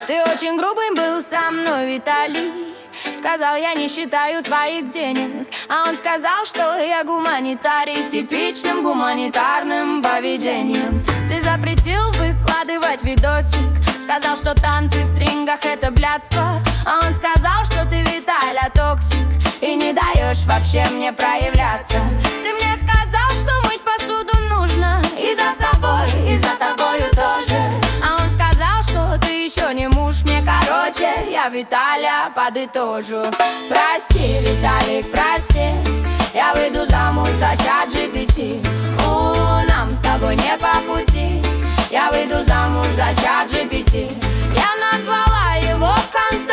Ты очень грубым был со мной, Виталий. Сказал, я не считаю твоих денег. А он сказал, что я гуманитарий с типичным гуманитарным поведением. Ты запретил выкладывать видосик. Сказал, что танцы в стрингах — это блядство. А он сказал, что ты, Виталя, токсик и не даешь вообще мне проявляться. Ты мне сказал, что мыть посуду нужно и за собой, и за тобою тоже. А он сказал, что ты еще не муж мне. Короче, я, Виталя, подытожу. Прости, Виталик, прости. Я выйду замуж за ChatGPT. Нам с тобой не по пути. Я выйду замуж за ChatGPT. Я назвала его Константин.